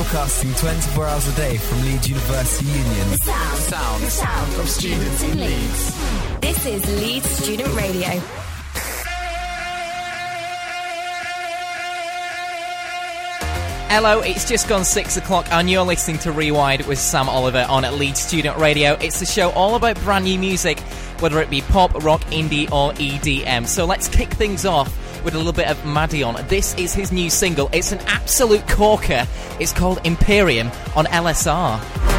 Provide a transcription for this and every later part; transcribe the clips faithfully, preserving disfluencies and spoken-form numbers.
Broadcasting twenty-four hours a day from Leeds University Union. The sound, sound, the sound of students in Leeds. This is Leeds Student Radio. Hello, it's just gone six o'clock and you're listening to Rewired with Sam Oliver on Leeds Student Radio. It's a show all about brand new music, whether it be pop, rock, indie or E D M. So let's kick things off with a little bit of Madeon. This is his new single. It's an absolute corker. It's called Imperium on L S R.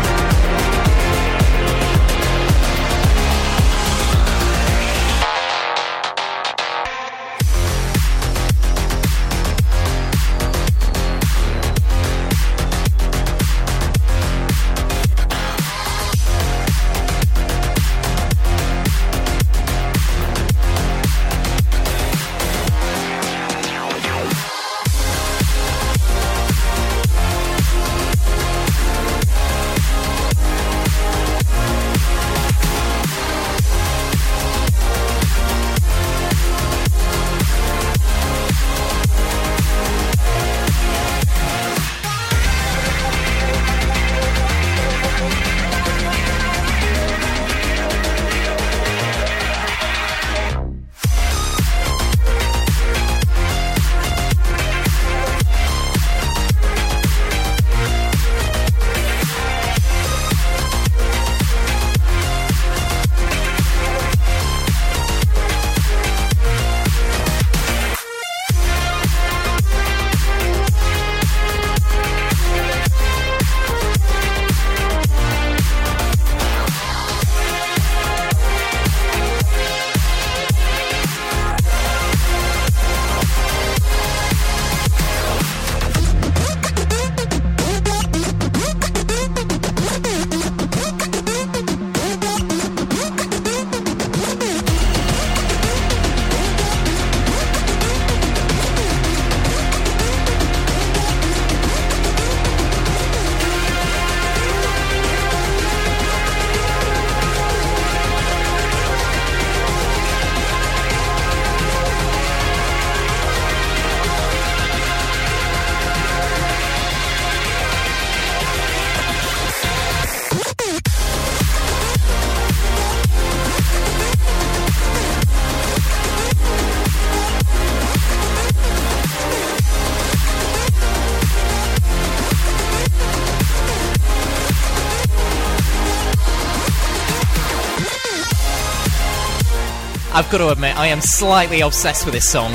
I've got to admit, I am slightly obsessed with this song.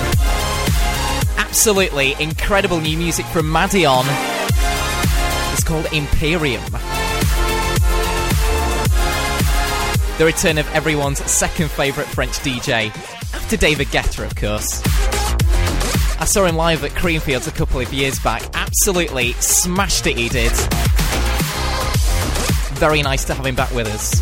Absolutely incredible new music from Madeon. It's called Imperium. The return of everyone's second favourite French D J, after David Guetta, of course. I saw him live at Creamfields a couple of years back. Absolutely smashed it, he did. Very nice to have him back with us.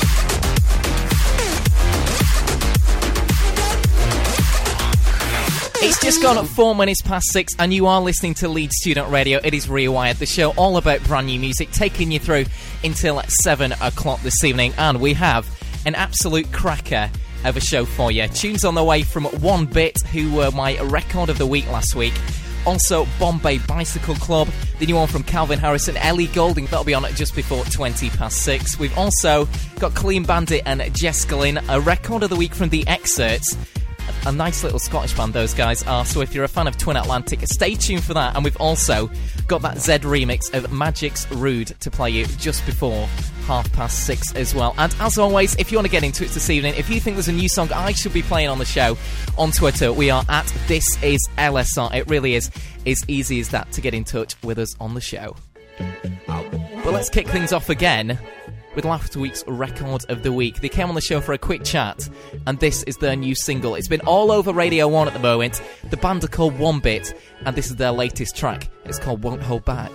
It's just gone at four minutes past six and you are listening to Leeds Student Radio. It is Rewired, the show all about brand new music, taking you through until seven o'clock this evening. And we have an absolute cracker of a show for you. Tunes on the way from One Bit, who were my record of the week last week. Also, Bombay Bicycle Club, the new one from Calvin Harris and Ellie Goulding. That'll be on just before twenty past six. We've also got Clean Bandit and Jeskalyn, a record of the week from The Excerpts. A nice little Scottish band those guys are, so if you're a fan of Twin Atlantic, stay tuned for that. And we've also got that Z remix of Magic's Rude to play you just before half past six as well. And as always, if you want to get into it this evening, if you think there's a new song I should be playing on the show, on Twitter we are at This Is L S R. It really is as easy as that to get in touch with us on the show. But let's kick things off again with last week's record of the week. They came on the show for a quick chat, and this is their new single. It's been all over Radio one at the moment. The band are called One Bit, and this is their latest track. It's called Won't Hold Back.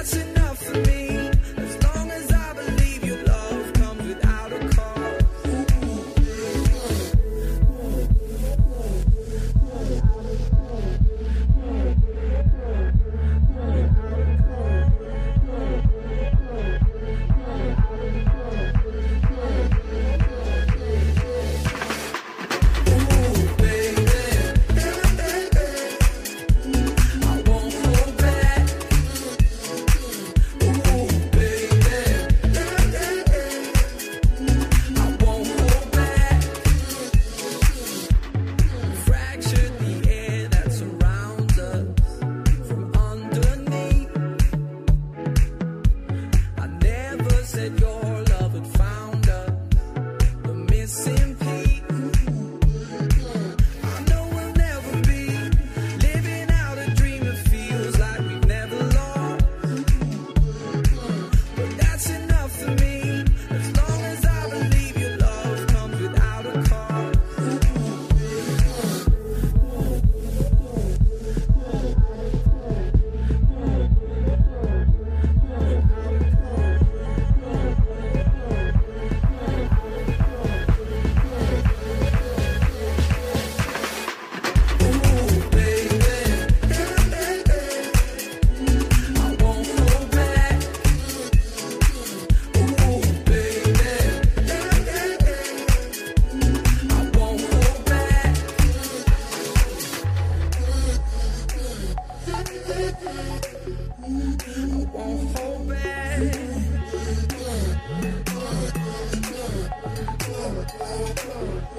As long as I believe your love comes without a cause.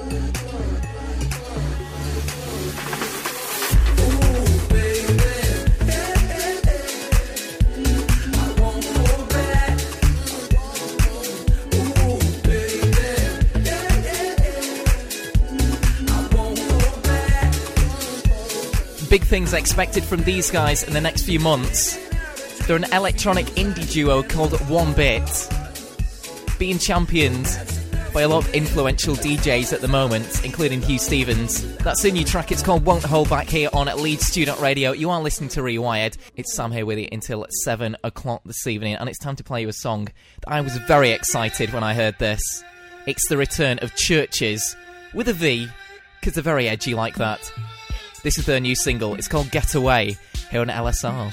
Big things expected from these guys in the next few months. They're an electronic indie duo called One Bit, being championed by a lot of influential D Js at the moment, including Hugh Stevens. That's a new track. It's called Won't Hold Back here on Leeds Student Radio. You are listening to Rewired. It's Sam here with you until seven o'clock this evening, and it's time to play you a song that I was very excited when I heard this. It's the return of Churches with a V, because they're very edgy like that. This is their new single. It's called Get Away here on L S R.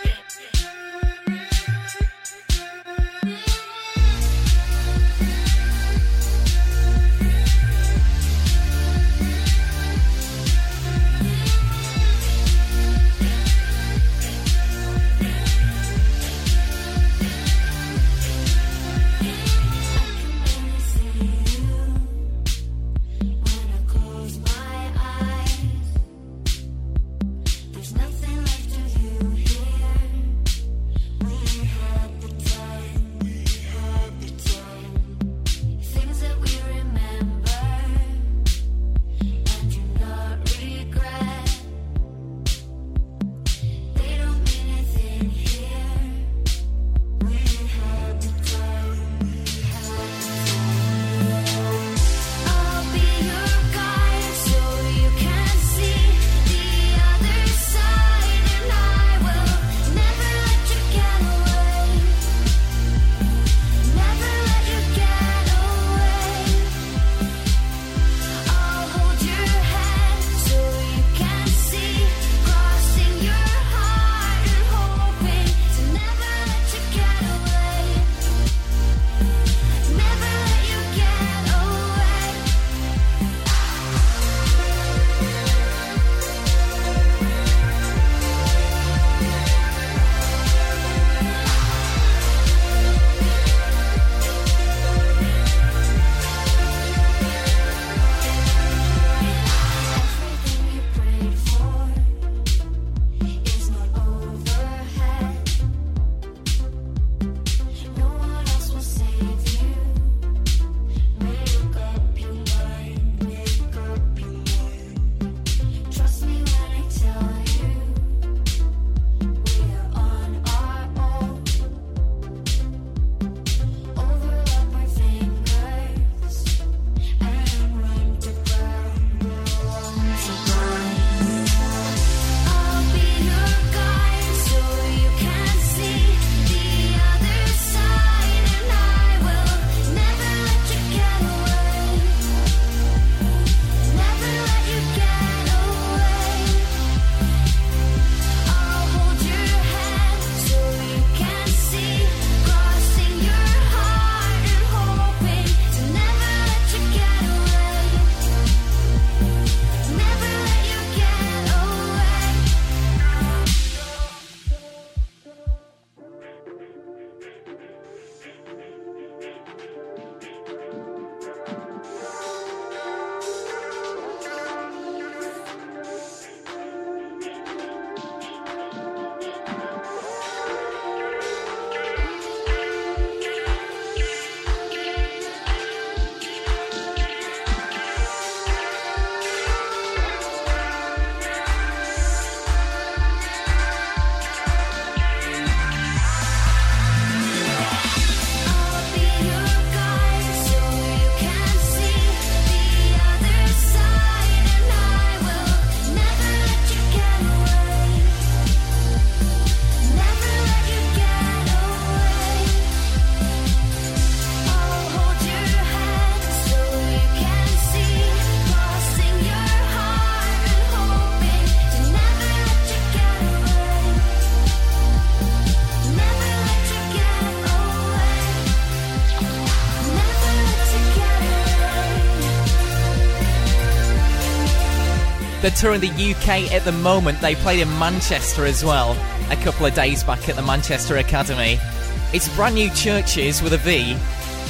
They're touring the U K at the moment. They played in Manchester as well a couple of days back at the Manchester Academy. It's brand new Churches with a V.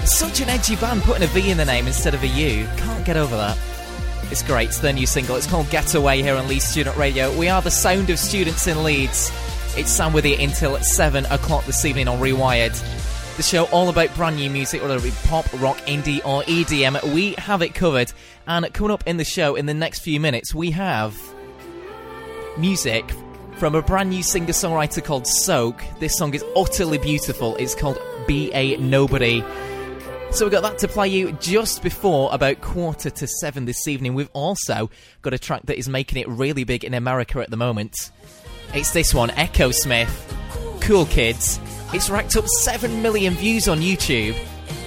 Such an edgy band, putting a V in the name instead of a U. Can't get over that. It's great. It's their new single. It's called Getaway here on Leeds Student Radio. We are the sound of students in Leeds. It's Sam with you until seven o'clock this evening on Rewired. The show all about brand new music, whether it be pop, rock, indie or E D M. We have it covered. And coming up in the show in the next few minutes, we have music from a brand new singer-songwriter called Soak. This song is utterly beautiful. It's called Be A Nobody. So we've got that to play you just before about quarter to seven this evening. We've also got a track that is making it really big in America at the moment. It's this one, Echo Smith, Cool Kids. It's racked up seven million views on YouTube.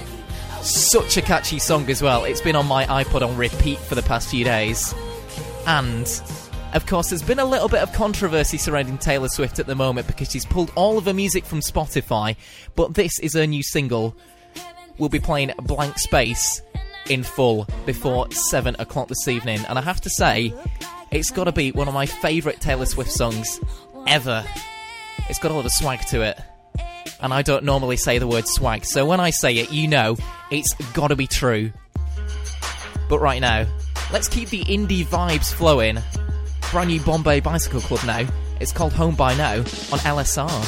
Such a catchy song as well. It's been on my iPod on repeat for the past few days. And, of course, there's been a little bit of controversy surrounding Taylor Swift at the moment because she's pulled all of her music from Spotify. But this is her new single. We'll be playing Blank Space in full before seven o'clock this evening. And I have to say, it's got to be one of my favourite Taylor Swift songs ever. It's got a lot of swag to it. And I don't normally say the word swag, so when I say it, you know it's got to be true. But right now, let's keep the indie vibes flowing. Brand new Bombay Bicycle Club now. It's called Home By Now on L S R.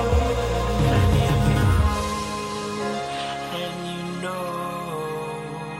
And you know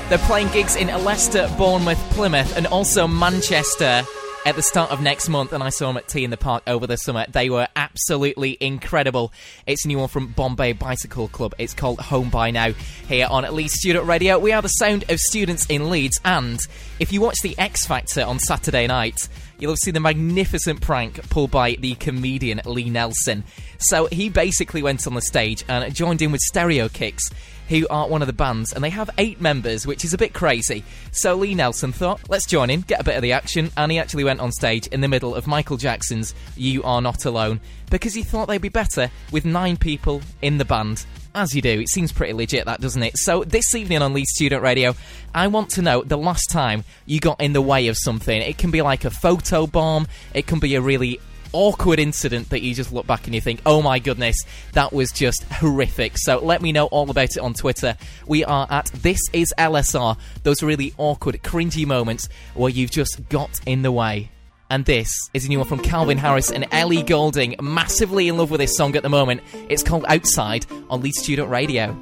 They're playing gigs in Leicester, Bournemouth, Plymouth, and also Manchester at the start of next month, and I saw them at Tea in the Park over the summer. They were absolutely incredible. It's a new one from Bombay Bicycle Club. It's called Home By Now, here on Leeds Student Radio. We are the sound of students in Leeds, and if you watch the X Factor on Saturday night, you'll have seen the magnificent prank pulled by the comedian Lee Nelson. So he basically went on the stage and joined in with Stereo Kicks, who are one of the bands, and they have eight members, which is a bit crazy. So Lee Nelson thought, let's join in, get a bit of the action, and he actually went on stage in the middle of Michael Jackson's You Are Not Alone, because he thought they'd be better with nine people in the band. As you do, it seems pretty legit, that, doesn't it? So this evening on Leeds Student Radio, I want to know the last time you got in the way of something. It can be like a photo bomb, it can be a really awkward incident that you just look back and you think, oh my goodness, that was just horrific. So let me know all about it on Twitter. We are at This Is L S R. Those really awkward, cringy moments where you've just got in the way. And this is a new one from Calvin Harris and Ellie Goulding. Massively in love with this song at the moment. It's called Outside on Leeds Student Radio.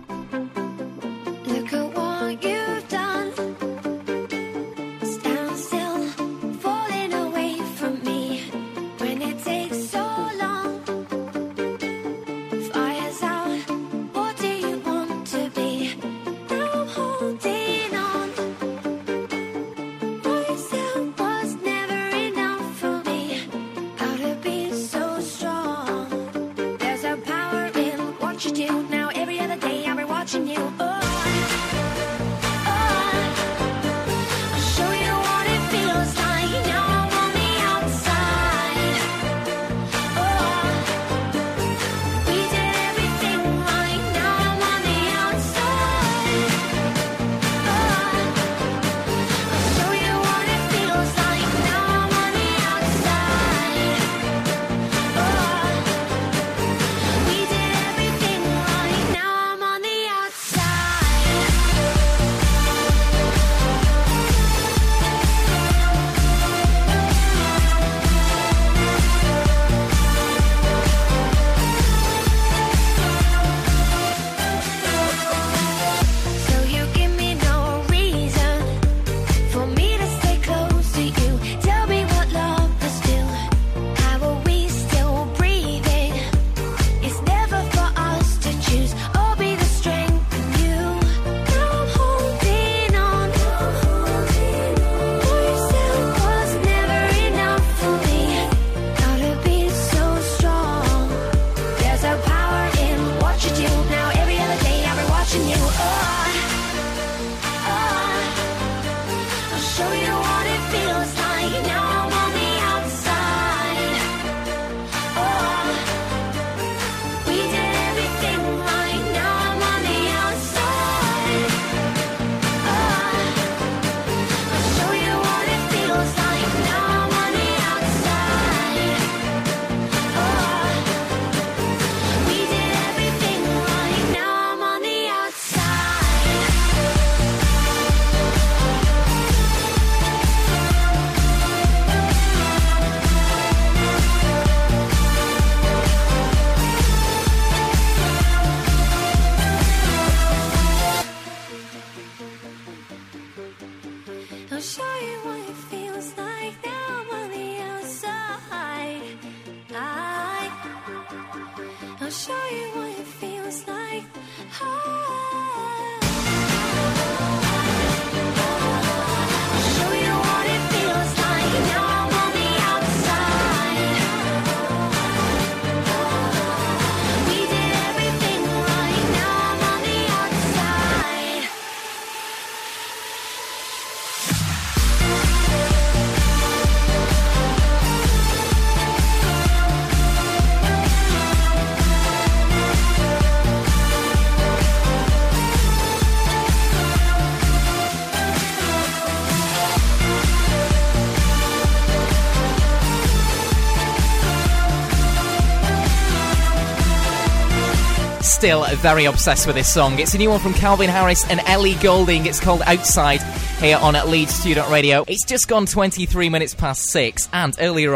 Still very obsessed with this song. It's a new one from Calvin Harris and Ellie Goulding. It's called Outside, here on Leeds Student Radio. It's just gone twenty-three minutes past six, and earlier on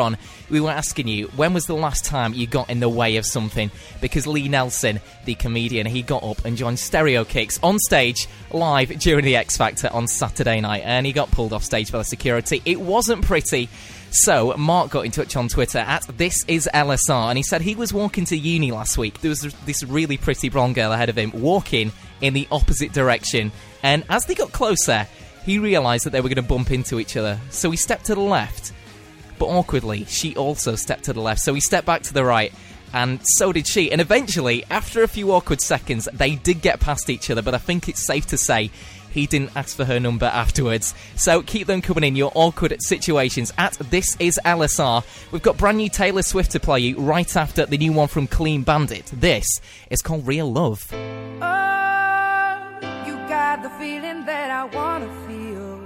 we were asking you, when was the last time you got in the way of something? Because Lee Nelson, the comedian, he got up and joined Stereo Kicks on stage live during the X Factor on Saturday night, and he got pulled off stage by the security. It wasn't pretty. So Mark got in touch on Twitter at This Is L S R, and he said he was walking to uni last week. There was this really pretty blonde girl ahead of him walking in the opposite direction, and as they got closer, he realised that they were going to bump into each other. So he stepped to the left, but awkwardly, she also stepped to the left. So he stepped back to the right, and so did she. And eventually, after a few awkward seconds, they did get past each other, but I think it's safe to say he didn't ask for her number afterwards. So keep them coming in, your awkward situations, at This Is L S R. We've got brand new Taylor Swift to play you right after the new one from Clean Bandit. This is called Real Love. Oh, you got the feeling that I want to feel.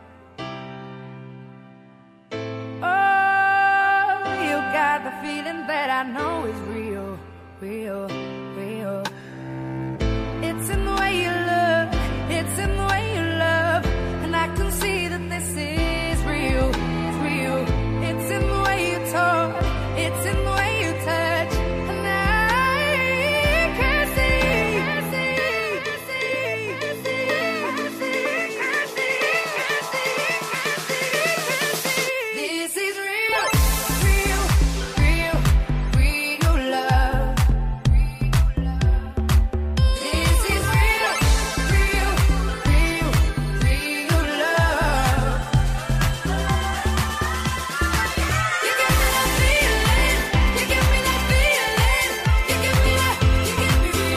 Oh, you got the feeling that I know is real, real, real. It's in the way you look, it's in the way you love, and I can see that this is real, it's real. It's in the way you talk, it's in the way you touch, and I can see, can see, can see, can see, can see, can see. This is real, real, real, real love. This is real, real, real, real love. You give me that feeling, you give me that feeling, you give me that, you give me real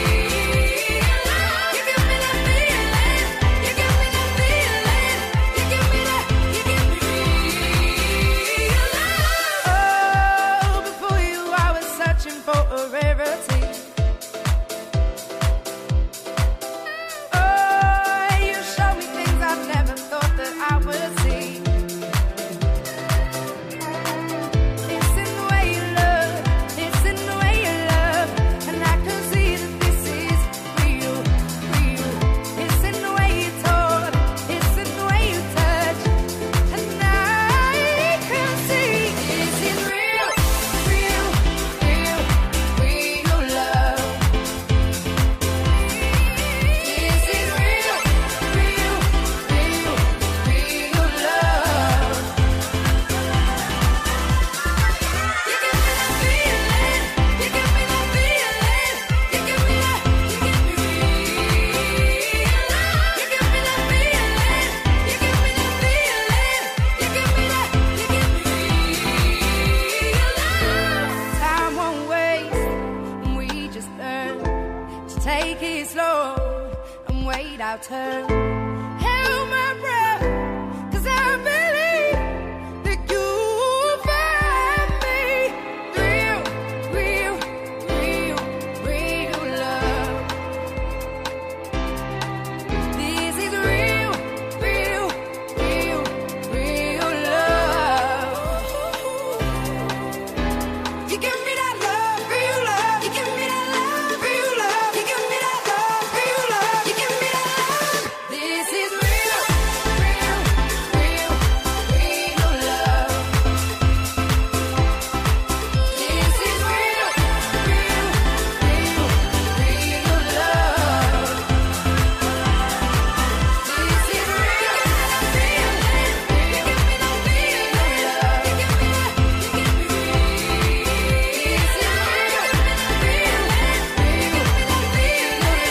love. You give me that feeling, you give me that feeling, you give me that, you give me real love. Oh, before you I was searching for a rarity. Oh, you show me things I never thought that I would see. It's in the way you look, it's in the way you love, and I can see that this is real, real. It's in the way you talk, it's in the way you touch, and I can see this is real, real, real, real love. This is real, real, real, real love. You give me that feeling, you give me that feeling, you give me that, you give me real love. You give me that feeling, you give me that feeling, you give me that, you give me real love. Time won't waste, and we just learn to take it slow and wait our turn. Hold my breath, 'cause I believe that you'll find me. Real, real, real, real love. This is real, real, real, real love. You give me that love, real love. You give me that love, real love. You give me that love, real love. You give me that love. This is real, real, real, real love. This is real, real, real, real love. This is real, real, real. You give me that feeling, love. You give me that, you give me real. This is real, real, real, real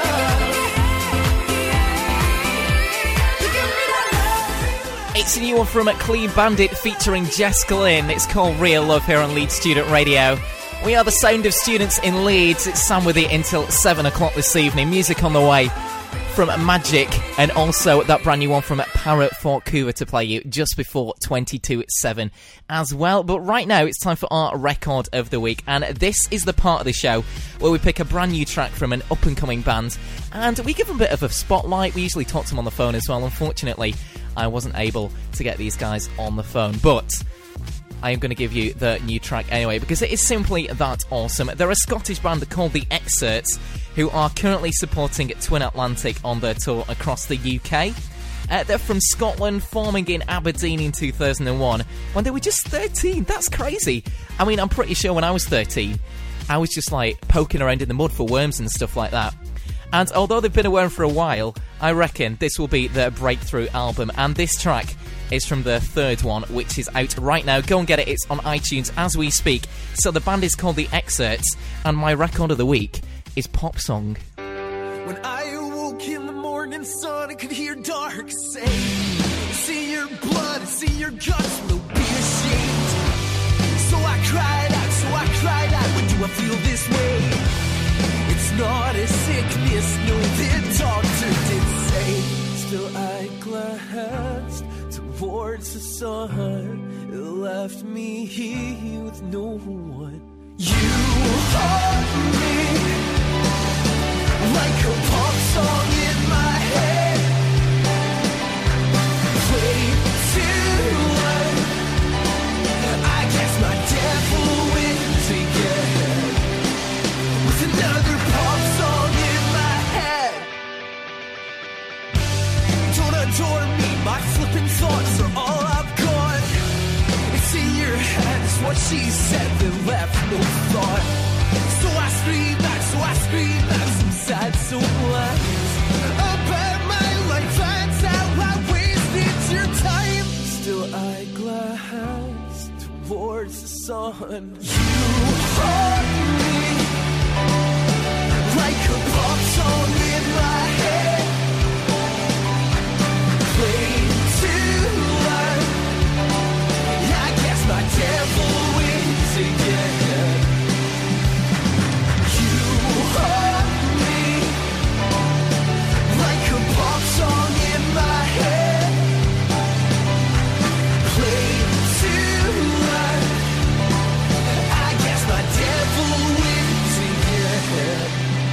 love. You give me that love. It's a new one from Clean Bandit featuring Jess Glynn. It's called Real Love here on Leeds Student Radio. We are the sound of students in Leeds. It's Sam with you until seven o'clock this evening. Music on the way from Magic, and also that brand new one from Parrot Fort Coover to play you just before twenty-two seven as well. But right now it's time for our record of the week, and this is the part of the show where we pick a brand new track from an up-and-coming band and we give them a bit of a spotlight. We usually talk to them on the phone as well. Unfortunately, I wasn't able to get these guys on the phone, but I am going to give you the new track anyway, because it is simply that awesome. They're a Scottish band called The Excerts, who are currently supporting Twin Atlantic on their tour across the U K. Uh, they're from Scotland, forming in Aberdeen in two thousand one when they were just thirteen. That's crazy. I mean, I'm pretty sure when I was thirteen, I was just like poking around in the mud for worms and stuff like that. And although they've been around for a while, I reckon this will be their breakthrough album. And this track is from the third one, which is out right now. Go and get it. It's on iTunes as we speak. So the band is called The Excerpts, and my record of the week is Pop Song. When I awoke in the morning sun, I could hear dark say, see your blood, see your guts, will be ashamed. So I cried out, so I cried out, when do I feel this way? It's not a sickness, no, the doctor did say. Still I glanced towards the sun, it left me here with no one. You haunt me like a pop song in my head, played too loud. I guess my devil wins again with another pop song in my head. Don't adore me, my flippin' thoughts are all I've got. It's in your head, is what she said, that left no thought. So I scream back, so I scream back, some sad, so black about my life, that's how I wasted your time. Still I glance towards the sun. You haunt me like a pop song in my head, played too loud. I guess my devil wins again. Song in my head, played too loud. I guess my devil wins again.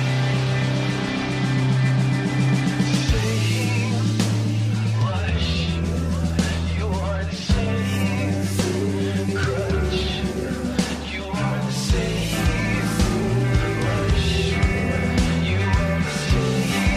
Blush, you are the same. Crush, you are the same. Blush, you are the same.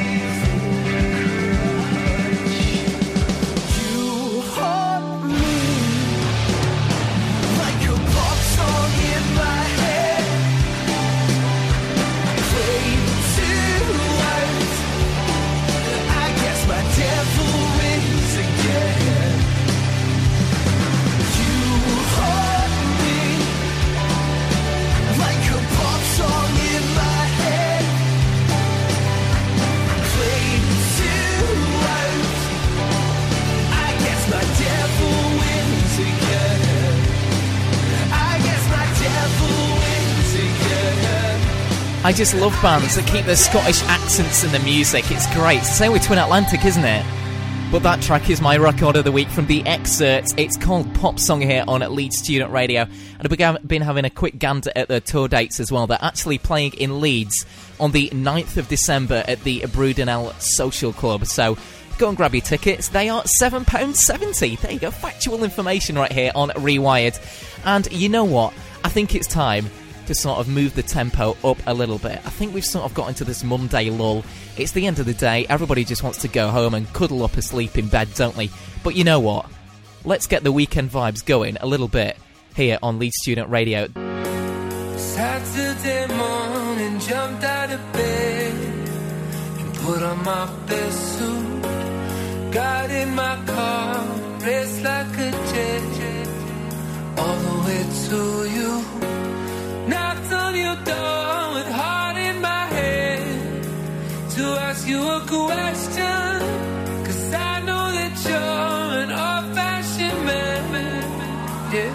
I just love bands that keep their Scottish accents in the music. It's great. Same with Twin Atlantic, isn't it? But that track is my record of the week from The Excerpts. It's called Pop Song here on Leeds Student Radio. And I've been having a quick gander at their tour dates as well. They're actually playing in Leeds on the ninth of December at the Brudenell Social Club. So go and grab your tickets. They are seven pounds seventy. There you go. Factual information right here on Rewired. And you know what? I think it's time to sort of move the tempo up a little bit. I think we've sort of got into this Monday lull. It's the end of the day. Everybody just wants to go home and cuddle up asleep in bed, don't they? But you know what? Let's get the weekend vibes going a little bit here on Leeds Student Radio. Saturday morning, jumped out of bed and put on my best suit. Got in my car, raced like a jet all the way to you. Knocked on your door with heart in my head to ask you a question, 'cause I know that you're an old-fashioned man. Yeah.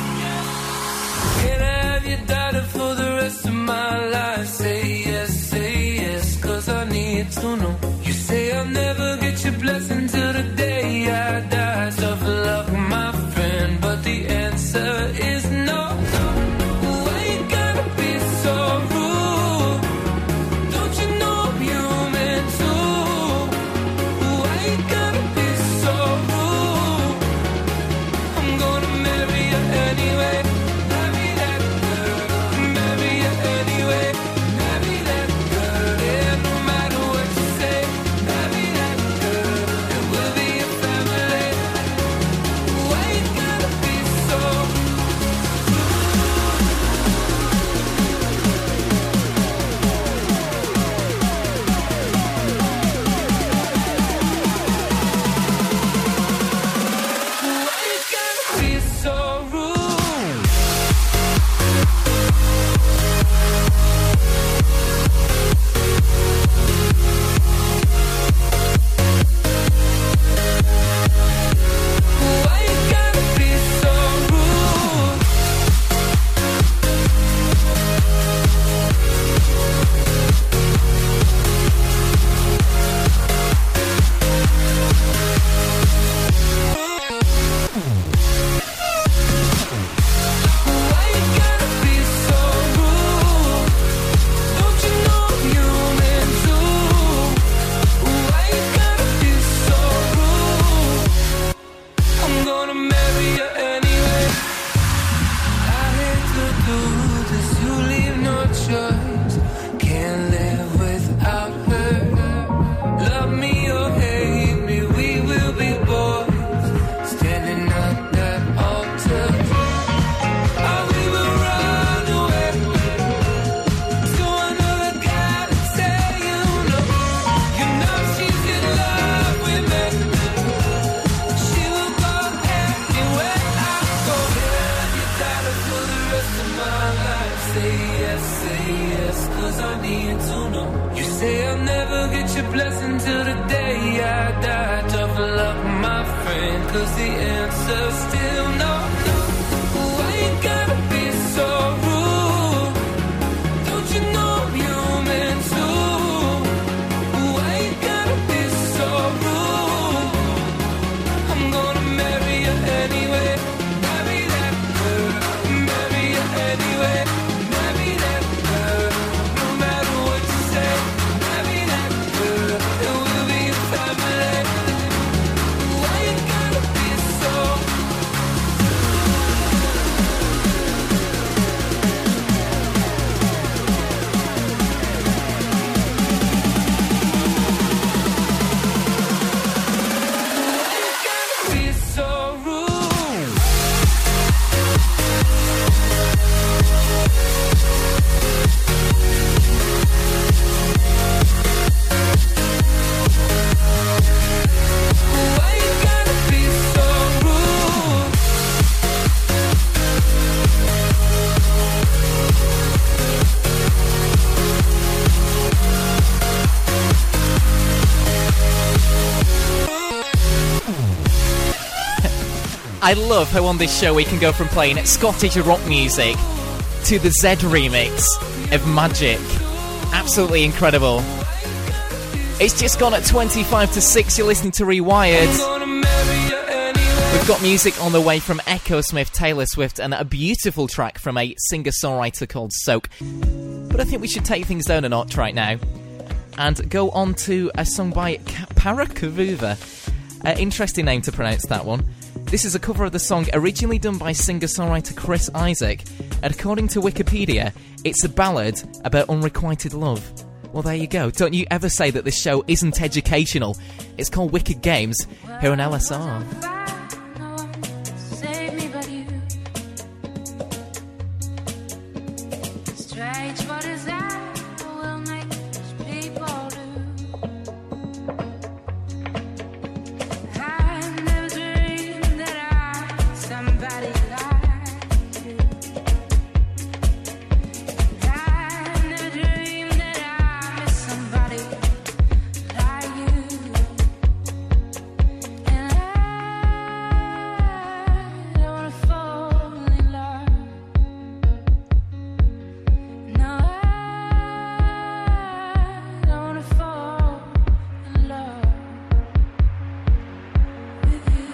Can I have your daughter for the rest of my life? Say yes, say yes, 'cause I need to know. You say I'll never get your blessing till the day I die. Tough luck, my friend, but the answer is no. leave no choice. Can't live without her. Love me or hate me, we will be boys. Standing at that altar. Oh, we will run away to another guy and say, you know, you know she's in love with me. She will go anywhere I go. Can you die for the rest of my life? Say yes, say yes, cause I need to know. You say I'll never get your blessing till the day I die. Tough luck, my friend, cause the answer's still no, no. Why you gotta be so rude? Don't you know I'm human too? Why you gotta be so rude? I'm gonna marry you anyway. Marry that girl, marry you anyway. Marry that girl, no matter what you say. Marry that girl, and we'll be a family. Why you gotta be so? Why you gotta be so rude? Why you gotta be so rude? I love how on this show we can go from playing Scottish rock music to the Z remix of Magic. Absolutely incredible. It's just gone at twenty-five to six. You're listening to Rewired. Gonna marry you anyway. We've got music on the way from Echo Smith, Taylor Swift, and a beautiful track from a singer-songwriter called Soak. But I think we should take things down a notch right now and go on to a song by Ka- Parakavuva. Uh, interesting name to pronounce that one. This is a cover of the song originally done by singer-songwriter Chris Isaac, and according to Wikipedia, it's a ballad about unrequited love. Well, there you go. Don't you ever say that this show isn't educational. It's called Wicked Games, here on L S R. Save me but you. Strange what is that will make people do. I never dreamed that I somebody like you. I never dreamed that I miss somebody like you. And I don't wanna fall in love. No, I don't wanna fall in love with you.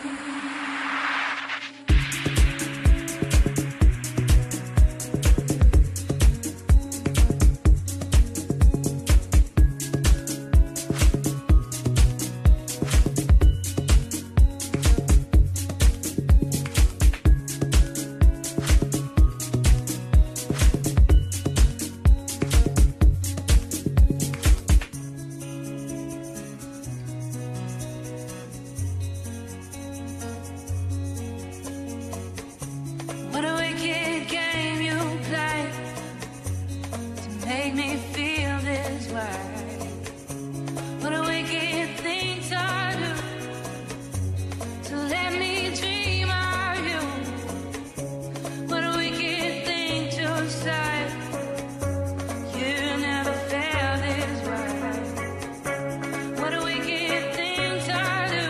What a wicked game you play to make me feel this way. What a wicked thing to do to let me dream of you. What a wicked thing to say. You never felt this way. What a wicked thing to do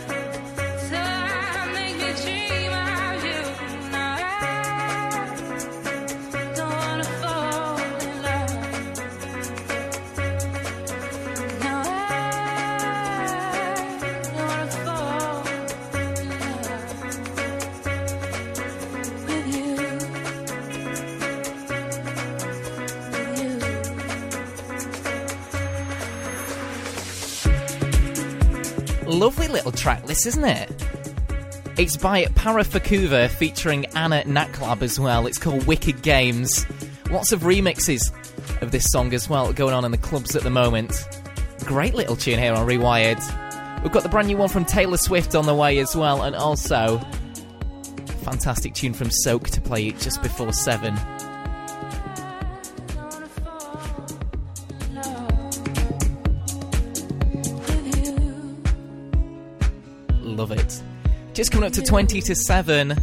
to make me dream of you. No, I don't wanna fall in love. No, I don't wanna fall in love with you. With you. Lovely little track, this, isn't it? It's by Parakavuva featuring Anna Naklab as well. It's called Wicked Games. Lots of remixes of this song as well going on in the clubs at the moment. Great little tune here on Rewired. We've got the brand new one from Taylor Swift on the way as well, and also a fantastic tune from Soak to play just before seven. Love it. Just coming up to twenty to seven.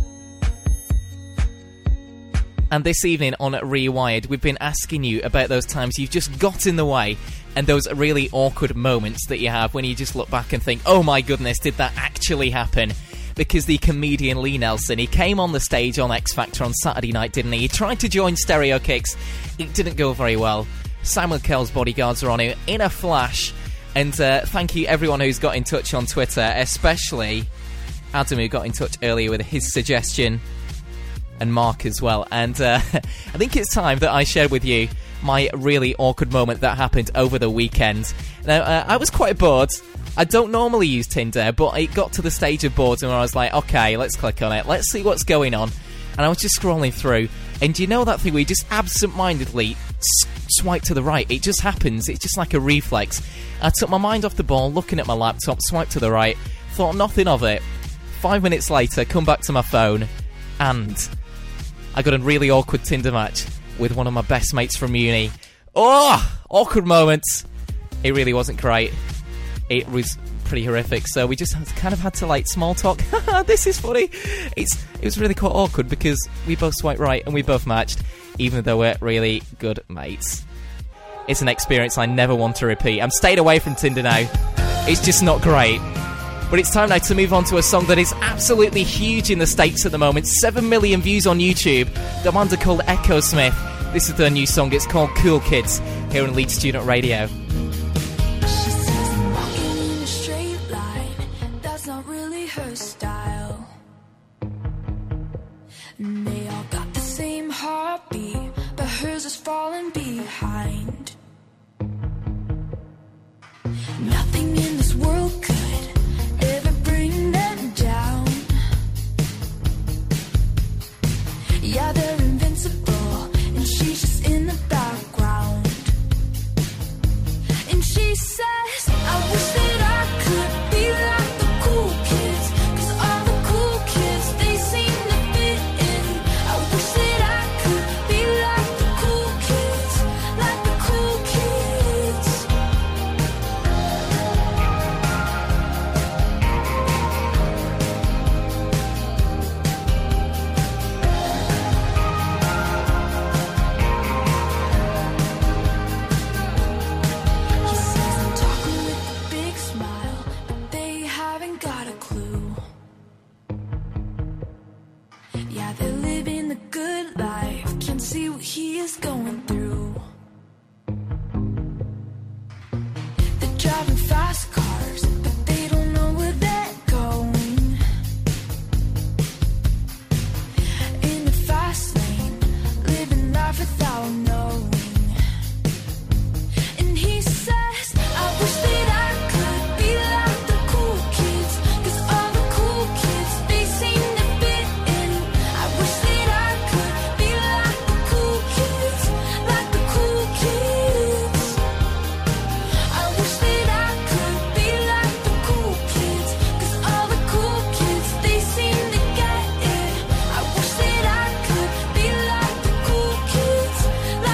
And this evening on Rewired, we've been asking you about those times you've just got in the way and those really awkward moments that you have when you just look back and think, oh my goodness, did that actually happen? Because the comedian Lee Nelson, he came on the stage on X Factor on Saturday night, didn't he? He tried to join Stereo Kicks. It didn't go very well. Simon Cowell's bodyguards are on him in a flash. And uh, thank you everyone who's got in touch on Twitter, especially Adam, who got in touch earlier with his suggestion, and Mark as well. And uh, I think it's time that I shared with you my really awkward moment that happened over the weekend. Now, uh, I was quite bored. I don't normally use Tinder, but it got to the stage of boredom where I was like, okay, let's click on it. Let's see what's going on. And I was just scrolling through. And do you know that thing where you just absent-mindedly s- swipe to the right? It just happens. It's just like a reflex. I took my mind off the ball, looking at my laptop, swiped to the right, thought nothing of it. Five minutes later, come back to my phone, and I got a really awkward Tinder match with one of my best mates from uni. Oh, awkward moments. It really wasn't great. It was pretty horrific. So we just kind of had to like small talk. This is funny. It's it was really quite awkward because we both swiped right and we both matched, even though we're really good mates. It's an experience I never want to repeat. I'm staying away from Tinder now. It's just not great. But it's time now to move on to a song that is absolutely huge in the States at the moment. Seven million views on YouTube. The band are called Echo Smith. This is their new song. It's called Cool Kids, here on Leeds Student Radio. She says I'm walking in a straight line. That's not really her style. And they all got the same heartbeat, but hers is falling behind. Nothing in this world could ever bring them down. Yeah, they're invincible, and she's just in the background. And she says, I wish that I could be like the cool kids, 'cause all the cool kids, they seem to fit in. I wish that I could be like the cool kids, like the cool kids. He says I'm talking with a big smile, but they haven't got a clue. Yeah, they're living the good life, can't see what he is going through. They're driving fast cars, but they don't know where they're going. In the fast lane, living life without knowing. And he says, I wish that I could be like the cool kids, 'cause all the cool kids, they seem to fit in. I wish that I could be like the cool kids, like the cool kids. I wish that I could be like the cool kids, 'cause all the cool kids, they seem to get it. I wish that I could be like the cool kids, like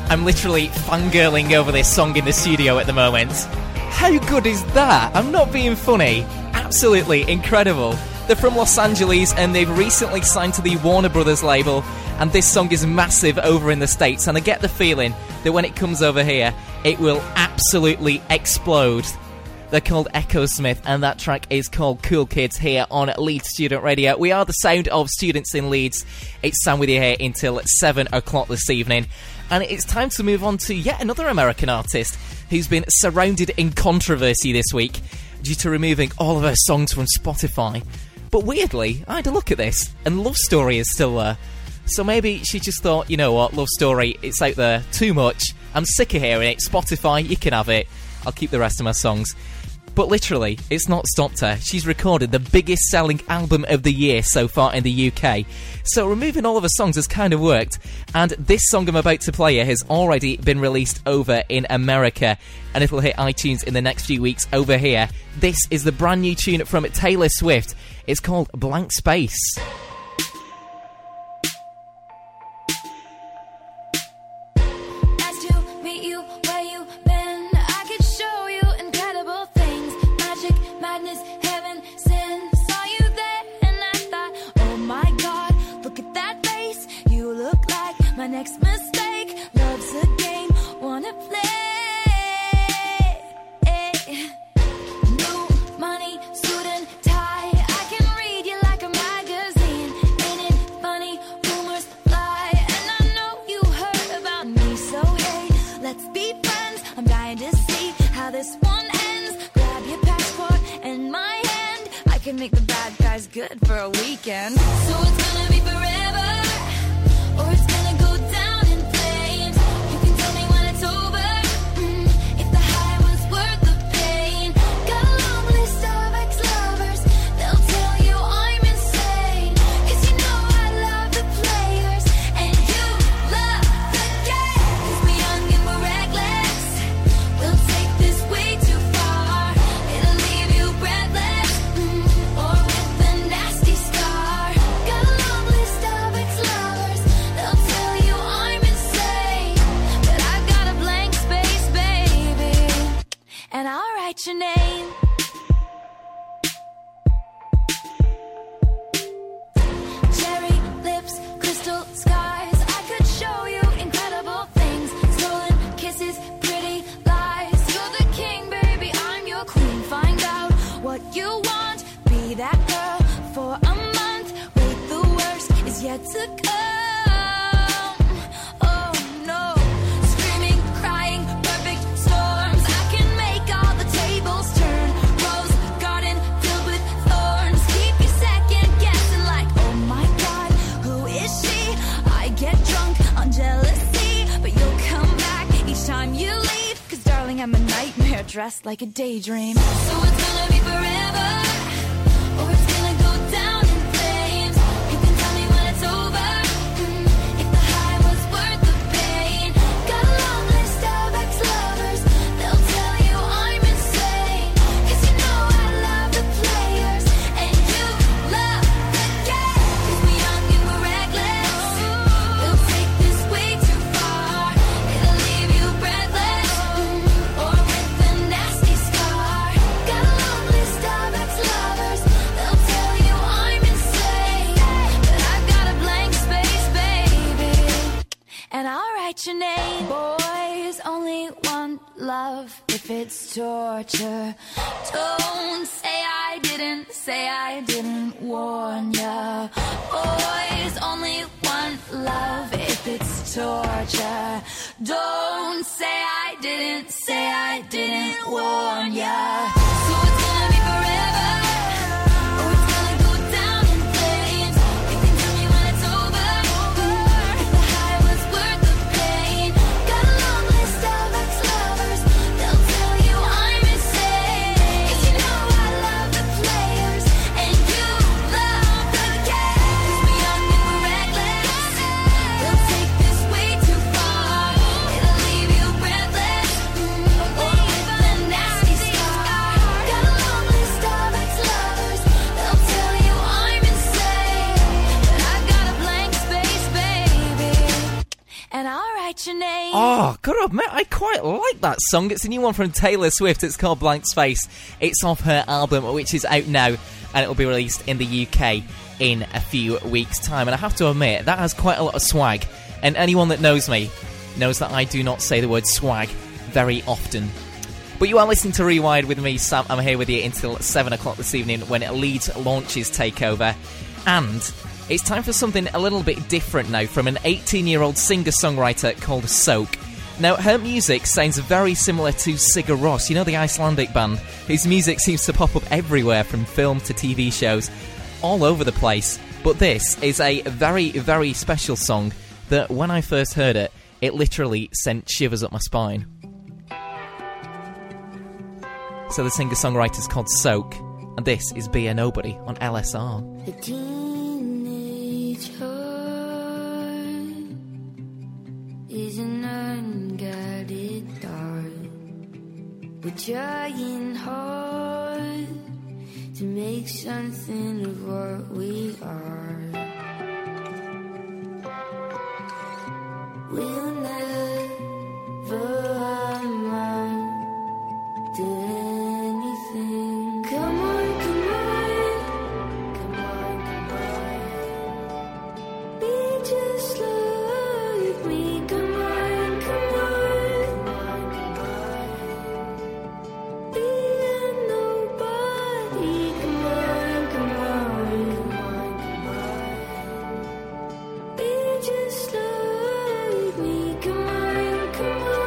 I'm literally fangirling over this song in the studio at the moment. How good is that? I'm not being funny. Absolutely incredible. They're from Los Angeles and they've recently signed to the Warner Brothers label, and this song is massive over in the States, and I get the feeling that when it comes over here, it will absolutely explode. They're called Echosmith, and that track is called Cool Kids here on Leeds Student Radio. We are the sound of students in Leeds. It's Sam with you here until seven o'clock this evening, and it's time to move on to yet another American artist who's been surrounded in controversy this week due to removing all of her songs from Spotify. But weirdly, I had a look at this, and Love Story is still there. So maybe she just thought, you know what, Love Story, it's out there too much. I'm sick of hearing it. Spotify, you can have it. I'll keep the rest of my songs. But literally, it's not stopped her. She's recorded the biggest selling album of the year so far in the U K. So removing all of her songs has kind of worked. And this song I'm about to play here has already been released over in America, and it'll hit iTunes in the next few weeks over here. This is the brand new tune from Taylor Swift. It's called Blank Space. Next mistake, love's a game, wanna play. New money, suit and tie, I can read you like a magazine. Ain't it funny, rumors fly, and I know you heard about me. So hey, let's be friends, I'm dying to see how this one ends. Grab your passport and my hand, I can make the bad guys good for a weekend. So it's gonna be forever, or it's gonna go down in flames. You can tell me when it's over, mm, if the high was worth the pain. Got a long list of ex-lovers, they'll tell you I'm insane. Cause you know I love the players, and you love the game. Cause we're young and we're reckless, we'll take this way too far. It'll leave you breathless, mm, or with a nasty scar. Got a long list of ex-lovers, they'll tell you I'm insane, but I've got a blank space, baby, and I'll write your name. Cherry lips, crystal skies, I could show you incredible things. Stolen kisses, pretty lies. You're the king, baby, I'm your queen. Find out what you want, be that girl for a month. Wait, the worst is yet to come. Oh no, screaming, crying, perfect storms. I can make all the tables turn. Rose garden filled with thorns. Keep you second guessing like, oh my god, who is she? I get drunk on jealousy, but you'll come back each time you leave. Cause darling, I'm a nightmare dressed like a daydream. So it's gonna be forever, or it's gonna go down in flames. You can tell me when it's over, mm, if the high was worth the pain. Got a long list of ex-lovers, they'll tell you I'm insane. Cause you know I love the players, and you love the game. Cause we're young and we're reckless, we'll take this way too far. It'll leave you breathless, mm, or with a nasty scar. Got a long list of ex-lovers, they'll tell you I'm insane, but I've got a blank space, baby, and I'll write your name. Boys only want love if it's torture. Don't say I didn't, say I didn't warn ya. Boys only want love if it's torture. Don't say I didn't, say I didn't warn ya. So it's gonna be forever, or it's gonna go down in flames. You can tell me when it's over, mm, if the high was worth the pain. Got a long list of ex-lovers, they'll tell you I'm insane. Cause you know I love the players, and you love the game. Cause we're young and we're reckless, we'll take this way too far. It'll leave you breathless, mm, or with a nasty scar. what's your name? Oh, God admit, I quite like that song. It's a new one from Taylor Swift. It's called Blank Space. It's off her album, which is out now, and it will be released in the U K in a few weeks' time. And I have to admit, that has quite a lot of swag. And anyone that knows me knows that I do not say the word swag very often. But you are listening to Rewired with me, Sam. I'm here with you until seven o'clock this evening when Leeds launches take over. And it's time for something a little bit different now from an eighteen-year-old singer-songwriter called Soak. Now, her music sounds very similar to Sigur Rós, you know, the Icelandic band, whose music seems to pop up everywhere from film to T V shows, all over the place. But this is a very, very special song that when I first heard it, it literally sent shivers up my spine. So the singer-songwriter's called Soak, and this is Be a Nobody on L S R. A teenage heart is an unguided thought. We're trying hard to make something of what we are. We'll never amount to anything. Come on, come on, come on, come on. Be just like me. Come on, come on, come on. Be a nobody. Come on, come on, come on. Be just like me. Come on, come on.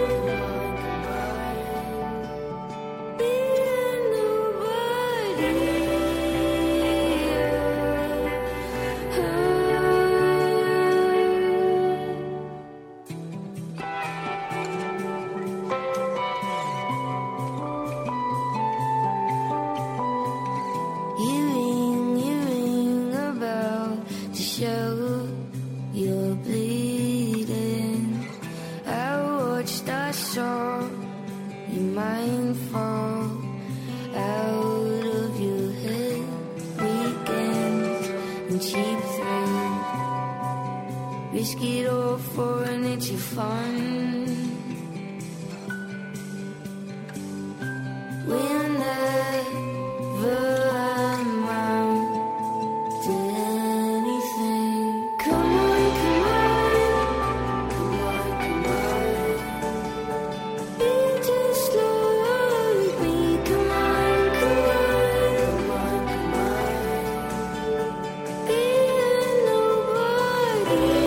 Risk it all for an itchy fun. We'll never amount to anything. Come on, come on, come on, come on. Be just like me. Come on, come on, come on, come on. Be a nobody.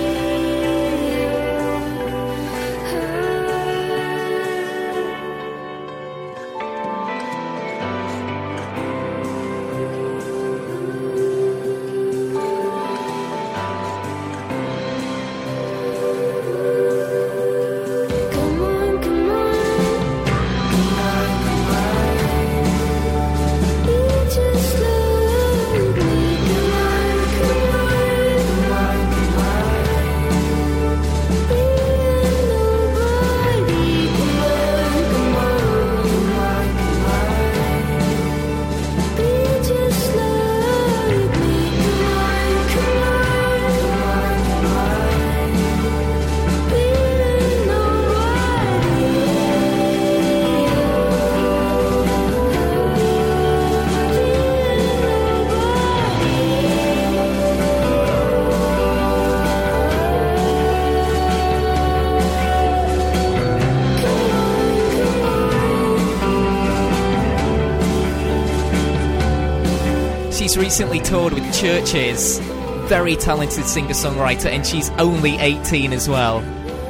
She's recently toured with Churches. Very talented singer-songwriter, and she's only eighteen as well.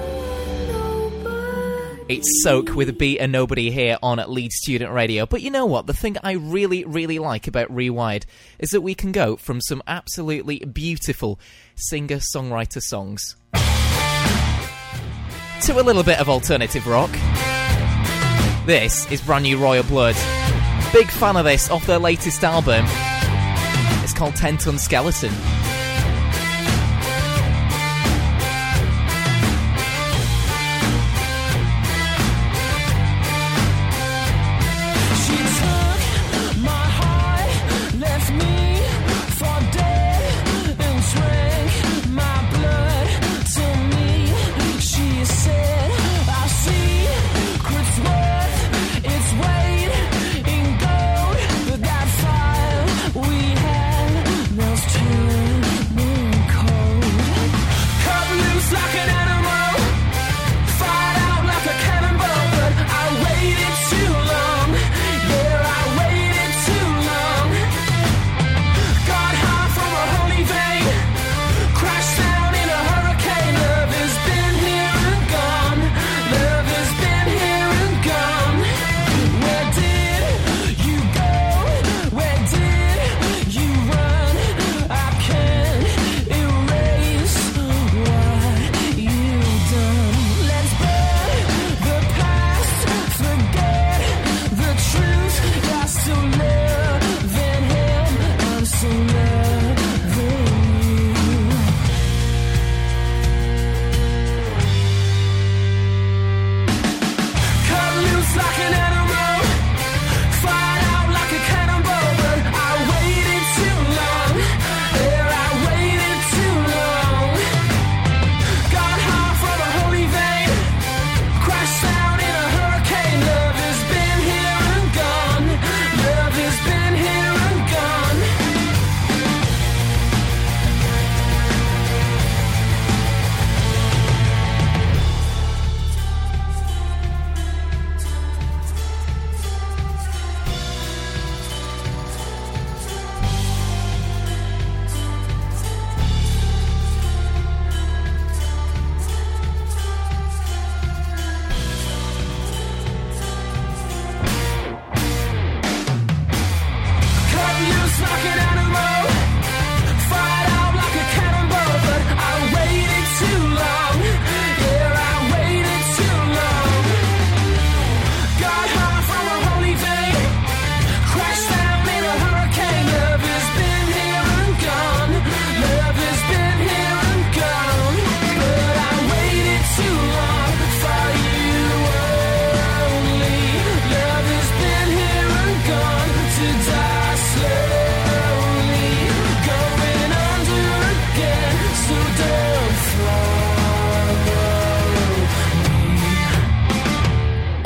It's Soak with Be a Nobody here on Leeds Student Radio. But you know what? The thing I really, really like about Rewired is that we can go from some absolutely beautiful singer-songwriter songs to a little bit of alternative rock. This is brand new Royal Blood. Big fan of this off their latest album. It's called Ten Ton Skeleton. She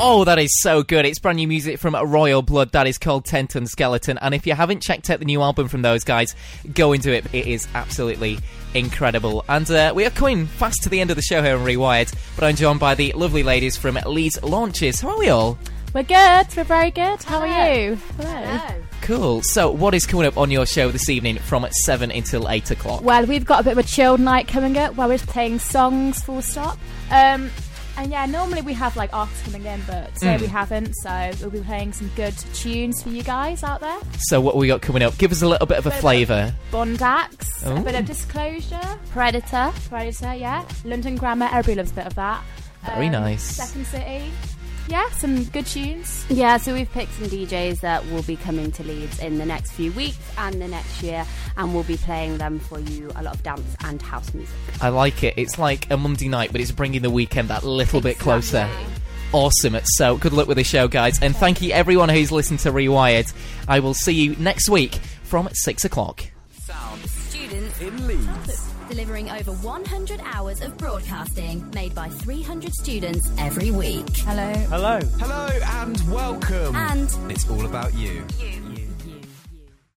Oh, that is so good. It's brand new music from Royal Blood. That is called Ten Ton Skeleton. And if you haven't checked out the new album from those guys, go into it. It is absolutely incredible. And uh, we are coming fast to the end of the show here on Rewired, but I'm joined by the lovely ladies from Leeds Launches. How are we all? We're good. We're very good. How Hello. are you? Hello. Cool. So what is coming up on your show this evening from seven until eight o'clock? Well, we've got a bit of a chilled night coming up where we're playing songs full stop. Um, and yeah, normally we have like artists coming in, but today Mm. we haven't, so we'll be playing some good tunes for you guys out there. So what have we got coming up? Give us a little bit of a Bit of flavour. Bondax, Ooh. a bit of Disclosure, Predator. Predator, yeah. London Grammar, everybody loves a bit of that. Very Um, nice. Second City. Yeah, some good tunes. Yeah, so we've picked some D Js that will be coming to Leeds in the next few weeks and the next year, and we'll be playing them for you, a lot of dance and house music. I like it. It's like a Monday night, but it's bringing the weekend that little bit closer. Awesome. So good luck with the show, guys. And thank you everyone who's listened to Rewired. I will see you next week from six o'clock. Students In Leeds. delivering over one hundred hours of broadcasting made by three hundred students every week. Hello. Hello. Hello and welcome. And It's all about you. you.